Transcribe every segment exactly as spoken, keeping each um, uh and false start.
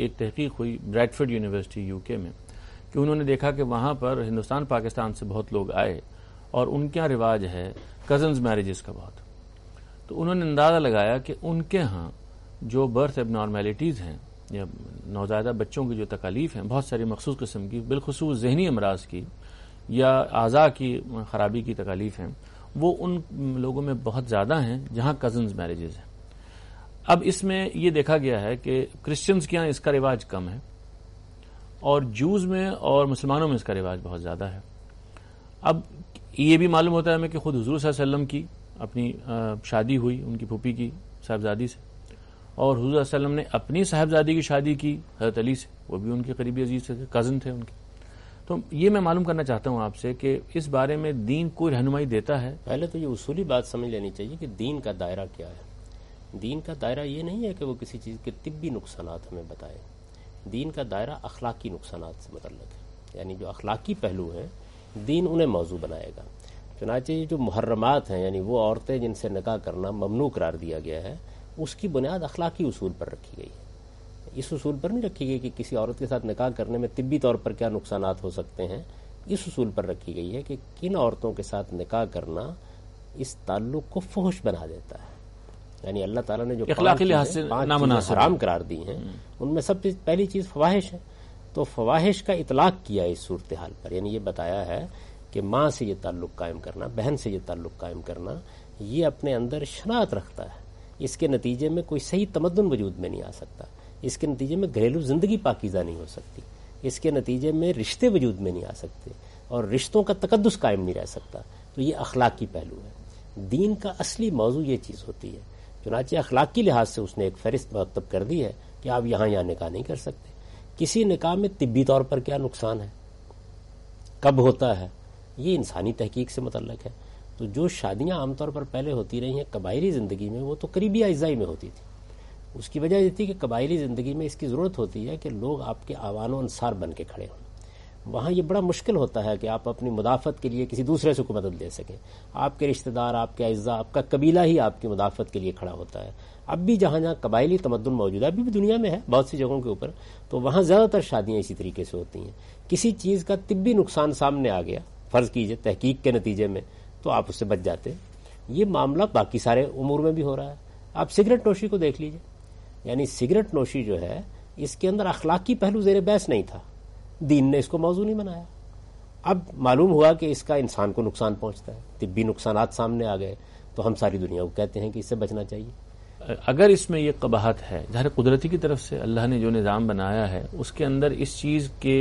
ایک تحقیق ہوئی بریڈفورڈ یونیورسٹی یو کے میں کہ انہوں نے دیکھا کہ وہاں پر ہندوستان پاکستان سے بہت لوگ آئے اور ان کا رواج ہے کزنز میرجز کا بہت. تو انہوں نے اندازہ لگایا کہ ان کے ہاں جو برتھ ایب نارمیلٹیز ہیں یا نوزائیدہ بچوں کی جو تکالیف ہیں بہت ساری مخصوص قسم کی بالخصوص ذہنی امراض کی یا اعضاء کی خرابی کی تکالیف ہیں وہ ان لوگوں میں بہت زیادہ ہیں جہاں کزنز میرجز ہیں. اب اس میں یہ دیکھا گیا ہے کہ کرسچنز کے ہاں اس کا رواج کم ہے اور جوز میں اور مسلمانوں میں اس کا رواج بہت زیادہ ہے. اب یہ بھی معلوم ہوتا ہے ہمیں کہ خود حضور صلی اللہ علیہ وسلم کی اپنی شادی ہوئی ان کی پھوپھی کی صاحبزادی سے اور حضور صلی اللہ علیہ وسلم نے اپنی صاحبزادی کی شادی کی حضرت علی سے, وہ بھی ان کے قریبی عزیز تھے, کزن تھے ان کے. تو یہ میں معلوم کرنا چاہتا ہوں آپ سے کہ اس بارے میں دین کوئی رہنمائی دیتا ہے؟ پہلے تو یہ اصولی بات سمجھ لینی چاہیے کہ دین کا دائرہ کیا ہے. دین کا دائرہ یہ نہیں ہے کہ وہ کسی چیز کے طبی نقصانات ہمیں بتائے. دین کا دائرہ اخلاقی نقصانات سے متعلق ہے, یعنی جو اخلاقی پہلو ہیں دین انہیں موضوع بنائے گا. چنانچہ جو محرمات ہیں یعنی وہ عورتیں جن سے نکاح کرنا ممنوع قرار دیا گیا ہے اس کی بنیاد اخلاقی اصول پر رکھی گئی ہے. اس اصول پر نہیں رکھی گئی کہ کسی عورت کے ساتھ نکاح کرنے میں طبی طور پر کیا نقصانات ہو سکتے ہیں. اس اصول پر رکھی گئی ہے کہ کن عورتوں کے ساتھ نکاح کرنا اس تعلق کو فحش بنا دیتا ہے. یعنی اللہ تعالیٰ نے جو اخلاقی لحاظ سے نامناسب حرام قرار دی ہیں ان میں سب سے پہلی چیز فواحش ہے. تو فواحش کا اطلاق کیا اس صورتحال پر, یعنی یہ بتایا ہے کہ ماں سے یہ تعلق قائم کرنا, بہن سے یہ تعلق قائم کرنا, یہ اپنے اندر شناعت رکھتا ہے. اس کے نتیجے میں کوئی صحیح تمدن وجود میں نہیں آ سکتا. اس کے نتیجے میں گھریلو زندگی پاکیزہ نہیں ہو سکتی. اس کے نتیجے میں رشتے وجود میں نہیں آ سکتے اور رشتوں کا تقدس قائم نہیں رہ سکتا. تو یہ اخلاقی پہلو ہے. دین کا اصلی موضوع یہ چیز ہوتی ہے. چنانچہ اخلاقی لحاظ سے اس نے ایک فہرست مرتب کر دی ہے کہ آپ یہاں یہاں نکاح نہیں کر سکتے. کسی نکاح میں طبی طور پر کیا نقصان ہے, کب ہوتا ہے, یہ انسانی تحقیق سے متعلق ہے. تو جو شادیاں عام طور پر پہلے ہوتی رہی ہیں قبائلی زندگی میں وہ تو قریبی اجزائی میں ہوتی تھی. اس کی وجہ یہ تھی کہ قبائلی زندگی میں اس کی ضرورت ہوتی ہے کہ لوگ آپ کے آوان و انصار بن کے کھڑے ہوں. وہاں یہ بڑا مشکل ہوتا ہے کہ آپ اپنی مدافعت کے لیے کسی دوسرے سے کوئی مدد لے سکیں. آپ کے رشتہ دار, آپ کے اعزاء, آپ کا قبیلہ ہی آپ کی مدافعت کے لیے کھڑا ہوتا ہے. اب بھی جہاں جہاں قبائلی تمدن موجود ہے, ابھی بھی دنیا میں ہے بہت سی جگہوں کے اوپر, تو وہاں زیادہ تر شادیاں اسی طریقے سے ہوتی ہیں. کسی چیز کا طبی نقصان سامنے آ گیا فرض کیجئے تحقیق کے نتیجے میں, تو آپ اس سے بچ جاتے. یہ معاملہ باقی سارے امور میں بھی ہو رہا ہے. آپ سگریٹ نوشی کو دیکھ لیجئے, یعنی سگریٹ نوشی جو ہے اس کے اندر اخلاقی پہلو زیر بحث نہیں تھا, دین نے اس کو موضوع نہیں بنایا. اب معلوم ہوا کہ اس کا انسان کو نقصان پہنچتا ہے, طبی نقصانات سامنے آ گئے, تو ہم ساری دنیا کو کہتے ہیں کہ اس سے بچنا چاہیے. اگر اس میں یہ قباحت ہے, ظاہر قدرتی کی طرف سے اللہ نے جو نظام بنایا ہے اس کے اندر اس چیز کے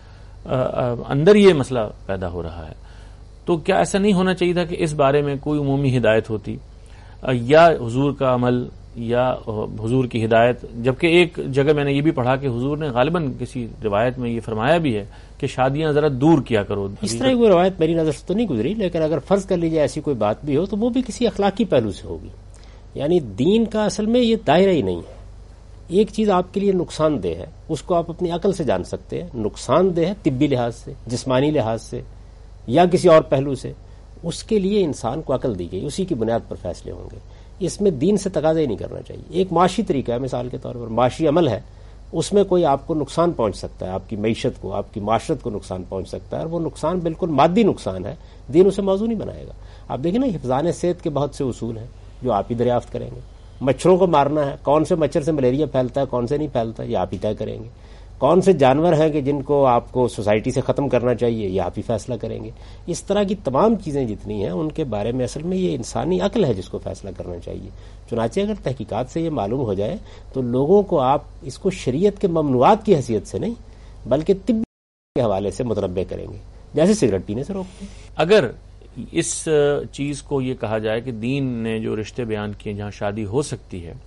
اندر یہ مسئلہ پیدا ہو رہا ہے, تو کیا ایسا نہیں ہونا چاہیے تھا کہ اس بارے میں کوئی عمومی ہدایت ہوتی یا حضور کا عمل یا حضور کی ہدایت؟ جبکہ ایک جگہ میں نے یہ بھی پڑھا کہ حضور نے غالباً کسی روایت میں یہ فرمایا بھی ہے کہ شادیاں ذرا دور کیا کرو. اس طرح کی کوئی روایت میری نظر سے تو نہیں گزری, لیکن اگر فرض کر لیجیے ایسی کوئی بات بھی ہو تو وہ بھی کسی اخلاقی پہلو سے ہوگی. یعنی دین کا اصل میں یہ دائرہ ہی نہیں ہے. ایک چیز آپ کے لیے نقصان دہ ہے اس کو آپ اپنی عقل سے جان سکتے ہیں, نقصان دہ ہے طبی لحاظ سے, جسمانی لحاظ سے یا کسی اور پہلو سے, اس کے لیے انسان کو عقل دی گئی, اسی کی بنیاد پر فیصلے ہوں گے. اس میں دین سے تقاضا ہی نہیں کرنا چاہیے. ایک معاشی طریقہ ہے, مثال کے طور پر معاشی عمل ہے, اس میں کوئی آپ کو نقصان پہنچ سکتا ہے, آپ کی معیشت کو, آپ کی معاشرت کو نقصان پہنچ سکتا ہے, اور وہ نقصان بالکل مادی نقصان ہے, دین اسے موضوع نہیں بنائے گا. آپ دیکھیں نا حفظان صحت کے بہت سے اصول ہیں جو آپ ہی دریافت کریں گے. مچھروں کو مارنا ہے, کون سے مچھر سے ملیریا پھیلتا ہے کون سے نہیں پھیلتا یہ آپ ہی طے کریں گے. کون سے جانور ہیں کہ جن کو آپ کو سوسائٹی سے ختم کرنا چاہیے یہ آپ ہی فیصلہ کریں گے. اس طرح کی تمام چیزیں جتنی ہیں ان کے بارے میں اصل میں یہ انسانی عقل ہے جس کو فیصلہ کرنا چاہیے. چنانچہ اگر تحقیقات سے یہ معلوم ہو جائے تو لوگوں کو آپ اس کو شریعت کے ممنوعات کی حیثیت سے نہیں بلکہ طب کے حوالے سے متنبع کریں گے, جیسے سگریٹ پینے سے روکتے ہیں. اگر اس چیز کو یہ کہا جائے کہ دین نے جو رشتے بیان کیے جہاں شادی ہو سکتی ہے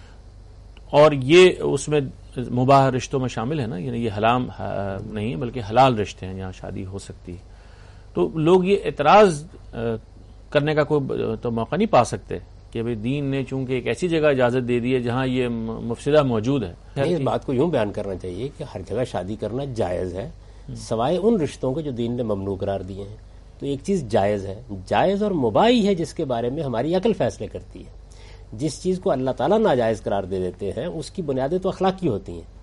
اور یہ اس میں مباح رشتوں میں شامل ہے نا, یعنی یہ حرام نہیں ہے بلکہ حلال رشتے ہیں جہاں شادی ہو سکتی ہے, تو لوگ یہ اعتراض کرنے کا کوئی تو موقع نہیں پا سکتے کہ بھئی دین نے چونکہ ایک ایسی جگہ اجازت دے دی ہے جہاں یہ مفسدہ موجود ہے. اس بات کو یوں بیان کرنا چاہیے کہ ہر جگہ شادی کرنا جائز ہے سوائے ان رشتوں کے جو دین نے ممنوع قرار دیے ہیں. تو ایک چیز جائز ہے, جائز اور مباح ہے جس کے بارے میں ہماری عقل فیصلے کرتی ہے. جس چیز کو اللہ تعالیٰ ناجائز قرار دے دیتے ہیں اس کی بنیادیں تو اخلاقی ہوتی ہیں,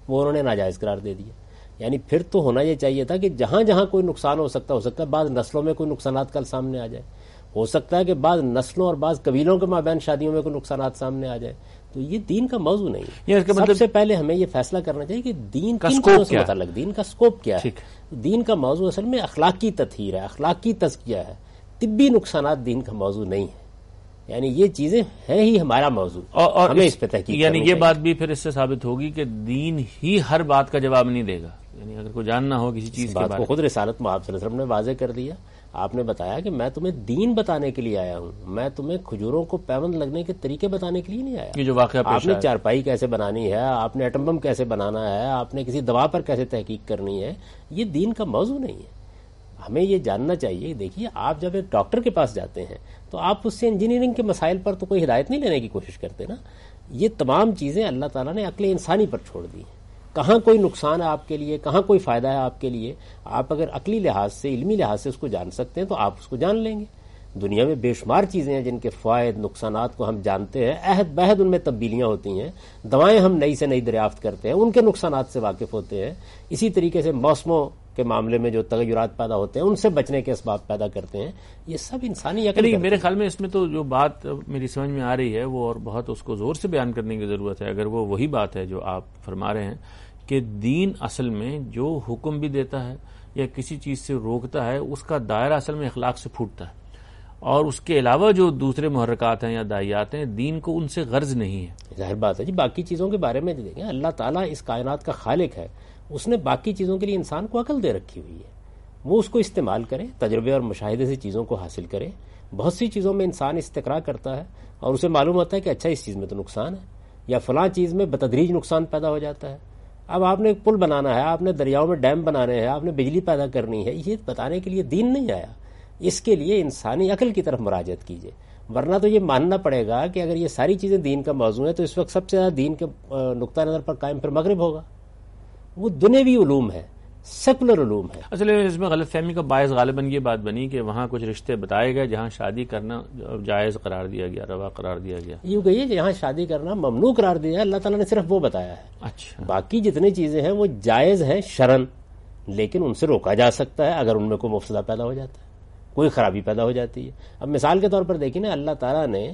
وہ انہوں نے ناجائز قرار دے دیا. یعنی پھر تو ہونا یہ چاہیے تھا کہ جہاں جہاں کوئی نقصان ہو سکتا ہو سکتا ہے بعض نسلوں میں کوئی نقصانات کل سامنے آ جائے، ہو سکتا ہے کہ بعض نسلوں اور بعض قبیلوں کے مابین شادیوں میں کوئی نقصانات سامنے آ جائے. تو یہ دین کا موضوع نہیں ہے. سب مطلب سے پہلے ہمیں یہ فیصلہ کرنا چاہیے کہ دین کن چیزوں سے متعلق، دین کا اسکوپ کیا ہے. دین کا موضوع اصل میں اخلاقی تطہیر ہے، اخلاقی تزکیہ ہے. طبی نقصانات دین کا موضوع نہیں ہے. یعنی یہ چیزیں ہیں ہی ہمارا موضوع، اور, اور ہمیں اس پہ تحقیق یعنی یہ بات بھی پھر اس سے ثابت ہوگی کہ دین ہی ہر بات کا جواب نہیں دے گا. یعنی اگر کوئی جاننا ہو کسی چیز بات کو خود رسالت میں آپ صلی اللہ علیہ وسلم نے واضح کر دیا. آپ نے بتایا کہ میں تمہیں دین بتانے کے لیے آیا ہوں، میں تمہیں کھجوروں کو پیوند لگنے کے طریقے بتانے کے لیے نہیں آیا. یہ جو واقعہ آپ نے چارپائی کیسے بنانی ہے، آپ نے ایٹم بم کیسے بنانا ہے، آپ نے کسی دوا پر کیسے تحقیق کرنی ہے، یہ دین کا موضوع نہیں ہے. ہمیں یہ جاننا چاہیے. دیکھیے آپ جب ایک ڈاکٹر کے پاس جاتے ہیں تو آپ اس سے انجینئرنگ کے مسائل پر تو کوئی ہدایت نہیں لینے کی کوشش کرتے نا. یہ تمام چیزیں اللہ تعالیٰ نے عقل انسانی پر چھوڑ دی ہیں. کہاں کوئی نقصان ہے آپ کے لیے، کہاں کوئی فائدہ ہے آپ کے لیے، آپ اگر عقلی لحاظ سے، علمی لحاظ سے اس کو جان سکتے ہیں تو آپ اس کو جان لیں گے. دنیا میں بے شمار چیزیں ہیں جن کے فوائد، نقصانات کو ہم جانتے ہیں. عہد بہد ان میں تبدیلیاں ہوتی ہیں. دوائیں ہم نئی سے نئی دریافت کرتے ہیں، ان کے نقصانات سے واقف ہوتے ہیں. اسی طریقے سے موسموں کے معاملے میں جو تغیرات پیدا ہوتے ہیں ان سے بچنے کے اسباب پیدا کرتے ہیں. یہ سب انسانی عقل. میرے خیال میں اس میں تو جو بات میری سمجھ میں آ رہی ہے وہ اور بہت اس کو زور سے بیان کرنے کی ضرورت ہے. اگر وہ وہی بات ہے جو آپ فرما رہے ہیں کہ دین اصل میں جو حکم بھی دیتا ہے یا کسی چیز سے روکتا ہے اس کا دائرہ اصل میں اخلاق سے پھوٹتا ہے، اور اس کے علاوہ جو دوسرے محرکات ہیں یا داعیات ہیں دین کو ان سے غرض نہیں ہے. ظاہر بات ہے جی. باقی چیزوں کے بارے میں دیکھیں، اللہ تعالیٰ اس کائنات کا خالق ہے. اس نے باقی چیزوں کے لیے انسان کو عقل دے رکھی ہوئی ہے. وہ اس کو استعمال کرے، تجربے اور مشاہدے سے چیزوں کو حاصل کرے. بہت سی چیزوں میں انسان استقرا کرتا ہے اور اسے معلوم ہوتا ہے کہ اچھا اس چیز میں تو نقصان ہے، یا فلاں چیز میں بتدریج نقصان پیدا ہو جاتا ہے. اب آپ نے ایک پل بنانا ہے، آپ نے دریاؤں میں ڈیم بنانے ہیں، آپ نے بجلی پیدا کرنی ہے. یہ بتانے کے لیے دین نہیں آیا. اس کے لیے انسانی عقل کی طرف مراجعت کیجیے. ورنہ تو یہ ماننا پڑے گا کہ اگر یہ ساری چیزیں دین کا موضوع ہے تو اس وقت سب سے زیادہ دین کے نقطہ نظر پر قائم پھر مغرب ہوگا. وہ دنیوی علوم ہے، سیکولر علوم ہے. اصل میں اس میں غلط فہمی کا باعث غالباً یہ بات بنی کہ وہاں کچھ رشتے بتائے گئے جہاں شادی کرنا جائز قرار دیا گیا، روا قرار دیا گیا. یوں کہیے کہ یہاں شادی کرنا ممنوع قرار دیا ہے. اللہ تعالیٰ نے صرف وہ بتایا ہے. اچھا. باقی جتنی چیزیں ہیں وہ جائز ہیں شرعن، لیکن ان سے روکا جا سکتا ہے اگر ان میں کوئی مفسدہ پیدا ہو جاتا ہے، کوئی خرابی پیدا ہو جاتی ہے. اب مثال کے طور پر دیکھیں نا، اللہ تعالیٰ نے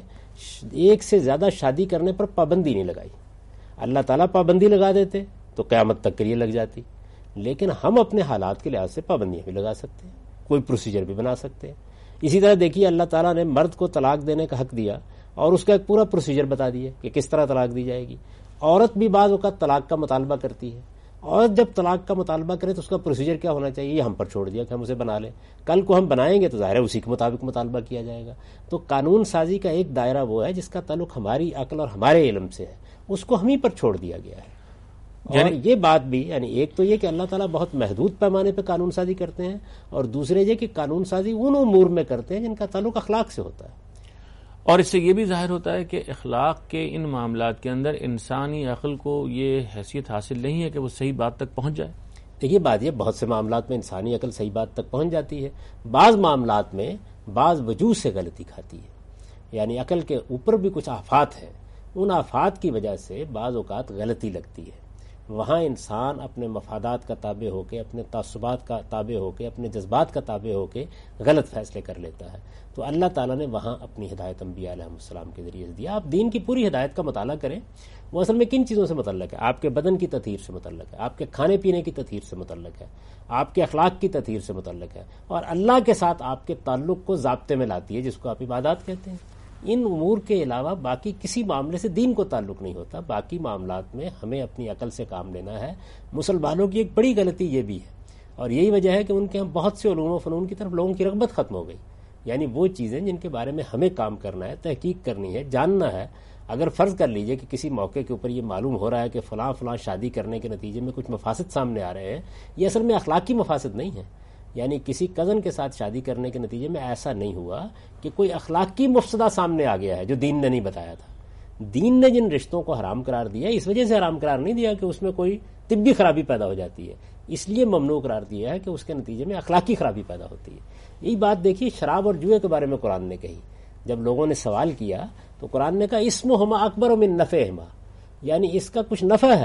ایک سے زیادہ شادی کرنے پر پابندی نہیں لگائی. اللہ تعالیٰ پابندی لگا دیتے تو قیامت تک کے لیے لگ جاتی. لیکن ہم اپنے حالات کے لحاظ سے پابندیاں بھی لگا سکتے ہیں، کوئی پروسیجر بھی بنا سکتے ہیں. اسی طرح دیکھیے اللہ تعالیٰ نے مرد کو طلاق دینے کا حق دیا اور اس کا ایک پورا پروسیجر بتا دیا کہ کس طرح طلاق دی جائے گی. عورت بھی بعض اوقات طلاق کا مطالبہ کرتی ہے. عورت جب طلاق کا مطالبہ کرے تو اس کا پروسیجر کیا ہونا چاہیے یہ ہم پر چھوڑ دیا کہ ہم اسے بنا لیں. کل کو ہم بنائیں گے تو ظاہر ہے اسی کے مطابق مطالبہ کیا جائے گا. تو قانون سازی کا ایک دائرہ وہ ہے جس کا تعلق ہماری عقل اور ہمارے علم سے ہے، اس کو ہم ہی پر چھوڑ دیا گیا ہے. اور یہ بات بھی، یعنی ایک تو یہ کہ اللہ تعالیٰ بہت محدود پیمانے پہ قانون سازی کرتے ہیں، اور دوسرے یہ کہ قانون سازی ان امور میں کرتے ہیں جن کا تعلق اخلاق سے ہوتا ہے. اور اس سے یہ بھی ظاہر ہوتا ہے کہ اخلاق کے ان معاملات کے اندر انسانی عقل کو یہ حیثیت حاصل نہیں ہے کہ وہ صحیح بات تک پہنچ جائے. دیکھیے بات یہ، بہت سے معاملات میں انسانی عقل صحیح بات تک پہنچ جاتی ہے، بعض معاملات میں بعض وجوہ سے غلطی کھاتی ہے. یعنی عقل کے اوپر بھی کچھ آفات ہیں، ان آفات کی وجہ سے بعض اوقات غلطی لگتی ہے. وہاں انسان اپنے مفادات کا تابع ہو کے، اپنے تعصبات کا تابع ہو کے، اپنے جذبات کا تابع ہو کے غلط فیصلے کر لیتا ہے. تو اللہ تعالیٰ نے وہاں اپنی ہدایت انبیاء علیہ السلام کے ذریعے سے دیا. آپ دین کی پوری ہدایت کا مطالعہ کریں. وہ اصل میں کن چیزوں سے متعلق ہے؟ آپ کے بدن کی تطہیر سے متعلق ہے، آپ کے کھانے پینے کی تطہیر سے متعلق ہے، آپ کے اخلاق کی تطہیر سے متعلق ہے، اور اللہ کے ساتھ آپ کے تعلق کو ضابطے میں لاتی ہے، جس کو آپ عبادات کہتے ہیں. ان امور کے علاوہ باقی کسی معاملے سے دین کو تعلق نہیں ہوتا. باقی معاملات میں ہمیں اپنی عقل سے کام لینا ہے. مسلمانوں کی ایک بڑی غلطی یہ بھی ہے، اور یہی وجہ ہے کہ ان کے ہم بہت سے علوم و فنون کی طرف لوگوں کی رغبت ختم ہو گئی. یعنی وہ چیزیں جن کے بارے میں ہمیں کام کرنا ہے، تحقیق کرنی ہے، جاننا ہے. اگر فرض کر لیجئے کہ کسی موقع کے اوپر یہ معلوم ہو رہا ہے کہ فلاں فلاں شادی کرنے کے نتیجے میں کچھ مفاسد سامنے آ رہے ہیں، یہ اصل میں اخلاقی مفاسد نہیں ہیں. یعنی کسی کزن کے ساتھ شادی کرنے کے نتیجے میں ایسا نہیں ہوا کہ کوئی اخلاقی مفسدہ سامنے آ گیا ہے جو دین نے نہیں بتایا تھا. دین نے جن رشتوں کو حرام قرار دیا اس وجہ سے حرام قرار نہیں دیا کہ اس میں کوئی طبی خرابی پیدا ہو جاتی ہے، اس لیے ممنوع قرار دیا ہے کہ اس کے نتیجے میں اخلاقی خرابی پیدا ہوتی ہے. یہی بات دیکھیے شراب اور جوئے کے بارے میں قرآن نے کہی. جب لوگوں نے سوال کیا تو قرآن نے کہا اسمہما اکبر من نفعہما، یعنی اس کا کچھ نفع ہے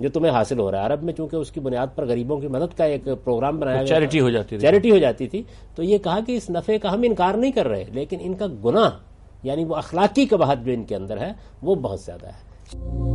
جو تمہیں حاصل ہو رہا ہے. عرب میں چونکہ اس کی بنیاد پر غریبوں کی مدد کا ایک پروگرام بنایا گیا، چیریٹی ہو جاتی تھی چیریٹی ہو جاتی تھی، تو یہ کہا کہ اس نفع کا ہم انکار نہیں کر رہے، لیکن ان کا گناہ یعنی وہ اخلاقی قباحت جو ان کے اندر ہے وہ بہت زیادہ ہے.